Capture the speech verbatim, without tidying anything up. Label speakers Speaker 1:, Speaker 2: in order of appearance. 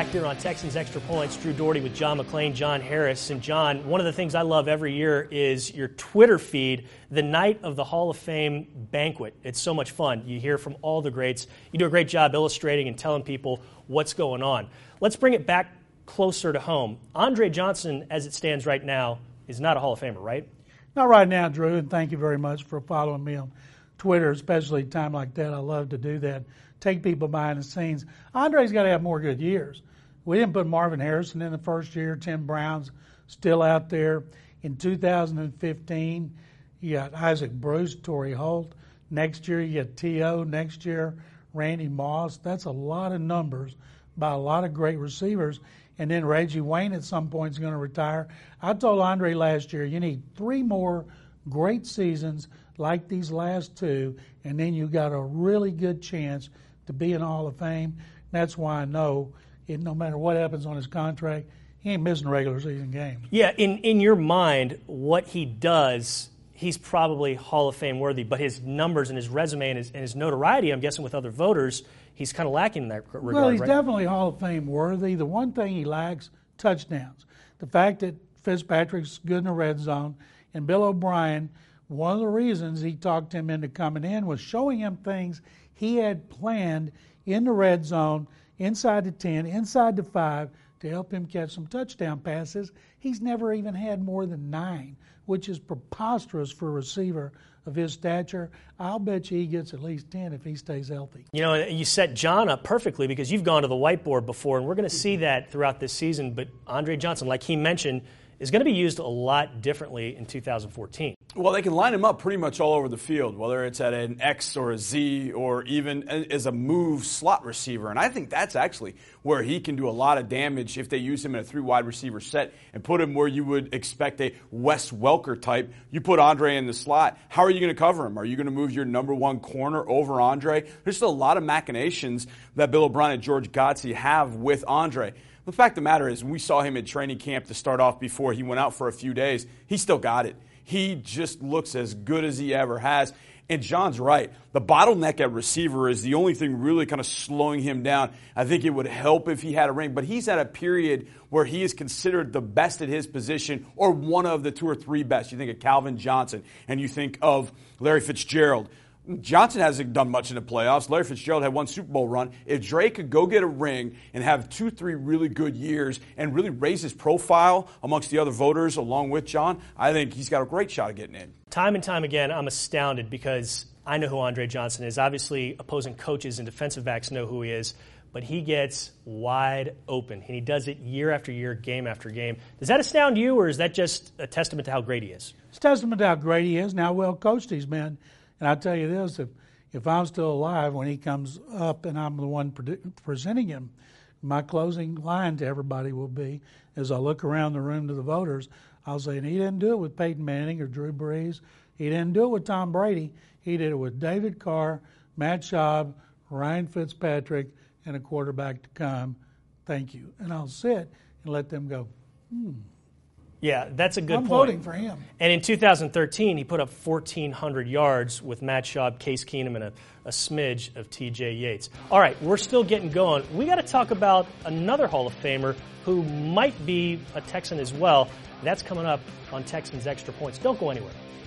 Speaker 1: back here on Texans Extra Points. Drew Doherty with John McClain, John Harris. And John, one of the things I love every year is your Twitter feed, the night of the Hall of Fame banquet. It's so much fun. You hear from all the greats. You do a great job illustrating and telling people what's going on. Let's bring it back closer to home. Andre Johnson, as it stands right now, is not a Hall of Famer, right?
Speaker 2: Not right now, Drew, and thank you very much for following me on Twitter, especially at a time like that. I love to do that. Take people behind the scenes. Andre's got to have more good years. We didn't put Marvin Harrison in the first year. Tim Brown's still out there. In two thousand fifteen, you got Isaac Bruce, Torrey Holt. Next year, you got T O Next year, Randy Moss. That's a lot of numbers by a lot of great receivers. And then Reggie Wayne at some point is going to retire. I told Andre last year, you need three more great seasons like these last two, and then you got a really good chance to be in the Hall of Fame. That's why I know it, no matter what happens on his contract, he ain't missing regular season games.
Speaker 1: Yeah, in, in your mind, what he does, he's probably Hall of Fame worthy, but his numbers and his resume and his, and his notoriety, I'm guessing with other voters, he's kind of lacking in that regard.
Speaker 2: Well, he's
Speaker 1: right?
Speaker 2: definitely Hall of Fame worthy. The one thing he lacks, touchdowns. The fact that Fitzpatrick's good in the red zone, and Bill O'Brien, one of the reasons he talked him into coming in was showing him things he had planned in the red zone, inside the ten, inside the five, to help him catch some touchdown passes. He's never even had more than nine, which is preposterous for a receiver of his stature. I'll bet you he gets at least ten if he stays healthy.
Speaker 1: You know, you set John up perfectly because you've gone to the whiteboard before, and we're going to see that throughout this season. But Andre Johnson, like he mentioned, is going to be used a lot differently in two thousand fourteen.
Speaker 3: Well, they can line him up pretty much all over the field, whether it's at an X or a Z or even as a move slot receiver. And I think that's actually where he can do a lot of damage if they use him in a three-wide receiver set and put him where you would expect a Wes Welker type. You put Andre in the slot. How are you going to cover him? Are you going to move your number one corner over Andre? There's still a lot of machinations that Bill O'Brien and George Godsey have with Andre. The fact of the matter is, we saw him at training camp to start off before he went out for a few days. He still got it. He just looks as good as he ever has. And John's right. The bottleneck at receiver is the only thing really kind of slowing him down. I think it would help if he had a ring, but he's at a period where he is considered the best at his position or one of the two or three best. You think of Calvin Johnson and you think of Larry Fitzgerald. Johnson hasn't done much in the playoffs. Larry Fitzgerald had one Super Bowl run. If Dre could go get a ring and have two, three really good years and really raise his profile amongst the other voters along with John, I think he's got a great shot of getting in.
Speaker 1: Time and time again, I'm astounded because I know who Andre Johnson is. Obviously, opposing coaches and defensive backs know who he is, but he gets wide open, and he does it year after year, game after game. Does that astound you, or is that just a testament to how great he is?
Speaker 2: It's a testament to how great he is and how well coached he's been. And I'll tell you this, if, if I'm still alive when he comes up and I'm the one pre- presenting him, my closing line to everybody will be, as I look around the room to the voters, I'll say, and he didn't do it with Peyton Manning or Drew Brees. He didn't do it with Tom Brady. He did it with David Carr, Matt Schaub, Ryan Fitzpatrick, and a quarterback to come. Thank you. And I'll sit and let them go, hmm.
Speaker 1: Yeah, that's a good
Speaker 2: I'm
Speaker 1: point.
Speaker 2: voting for him.
Speaker 1: And in two thousand thirteen, he put up fourteen hundred yards with Matt Schaub, Case Keenum, and a, a smidge of T J Yates. All right, we're still getting going. We got to talk about another Hall of Famer who might be a Texan as well. That's coming up on Texans Extra Points. Don't go anywhere.